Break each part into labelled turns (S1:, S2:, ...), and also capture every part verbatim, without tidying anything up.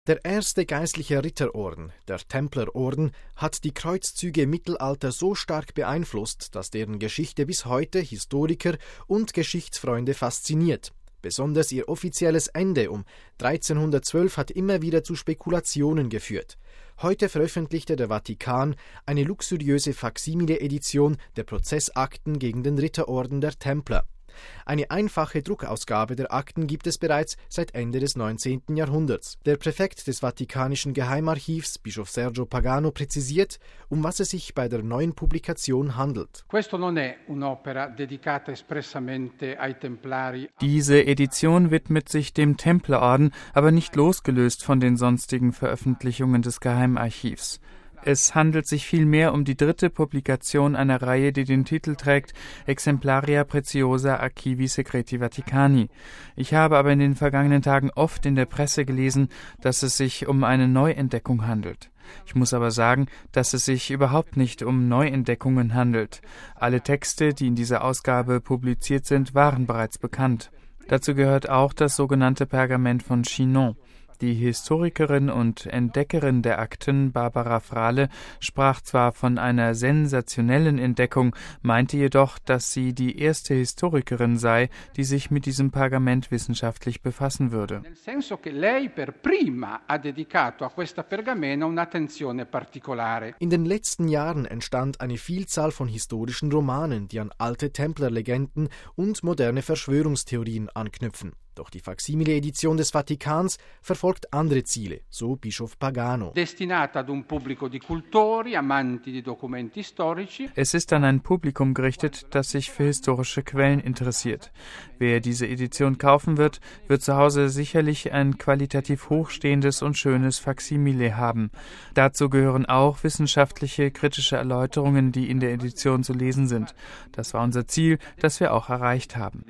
S1: Der erste geistliche Ritterorden, der Templerorden, hat die Kreuzzüge im Mittelalter so stark beeinflusst, dass deren Geschichte bis heute Historiker und Geschichtsfreunde fasziniert. Besonders ihr offizielles Ende um dreizehnhundertzwölf hat immer wieder zu Spekulationen geführt. Heute veröffentlichte der Vatikan eine luxuriöse Faksimile-Edition der Prozessakten gegen den Ritterorden der Templer. Eine einfache Druckausgabe der Akten gibt es bereits seit Ende des neunzehnten Jahrhunderts. Der Präfekt des Vatikanischen Geheimarchivs, Bischof Sergio Pagano, präzisiert, um was es sich bei der neuen Publikation handelt.
S2: Diese Edition widmet sich dem Templerorden, aber nicht losgelöst von den sonstigen Veröffentlichungen des Geheimarchivs. Es handelt sich vielmehr um die dritte Publikation einer Reihe, die den Titel trägt Exemplaria Preciosa Archivi Secreti Vaticani. Ich habe aber in den vergangenen Tagen oft in der Presse gelesen, dass es sich um eine Neuentdeckung handelt. Ich muss aber sagen, dass es sich überhaupt nicht um Neuentdeckungen handelt. Alle Texte, die in dieser Ausgabe publiziert sind, waren bereits bekannt. Dazu gehört auch das sogenannte Pergament von Chinon. Die Historikerin und Entdeckerin der Akten, Barbara Frale, sprach zwar von einer sensationellen Entdeckung, meinte jedoch, dass sie die erste Historikerin sei, die sich mit diesem Pergament wissenschaftlich befassen würde.
S1: In den letzten Jahren entstand eine Vielzahl von historischen Romanen, die an alte Templerlegenden und moderne Verschwörungstheorien anknüpfen. Doch die Faksimile-Edition des Vatikans verfolgt andere Ziele, so Bischof Pagano.
S2: Es ist an ein Publikum gerichtet, das sich für historische Quellen interessiert. Wer diese Edition kaufen wird, wird zu Hause sicherlich ein qualitativ hochstehendes und schönes Faksimile haben. Dazu gehören auch wissenschaftliche, kritische Erläuterungen, die in der Edition zu lesen sind. Das war unser Ziel, das wir auch erreicht haben.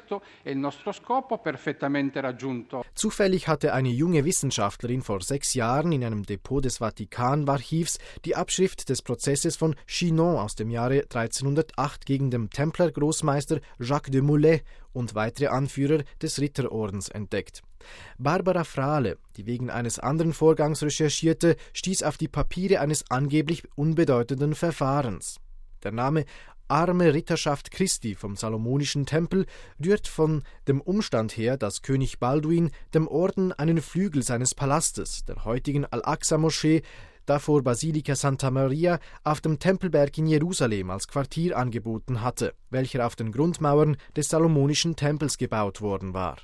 S1: Zufällig hatte eine junge Wissenschaftlerin vor sechs Jahren in einem Depot des Vatikan-Archivs die Abschrift des Prozesses von Chinon aus dem Jahre dreizehnhundertacht gegen den Templer-Großmeister Jacques de Molay und weitere Anführer des Ritterordens entdeckt. Barbara Frale, die wegen eines anderen Vorgangs recherchierte, stieß auf die Papiere eines angeblich unbedeutenden Verfahrens. Der Name Arme Ritterschaft Christi vom Salomonischen Tempel rührt von dem Umstand her, dass König Balduin dem Orden einen Flügel seines Palastes, der heutigen Al-Aqsa-Moschee, davor Basilika Santa Maria, auf dem Tempelberg in Jerusalem als Quartier angeboten hatte, welcher auf den Grundmauern des Salomonischen Tempels gebaut worden war.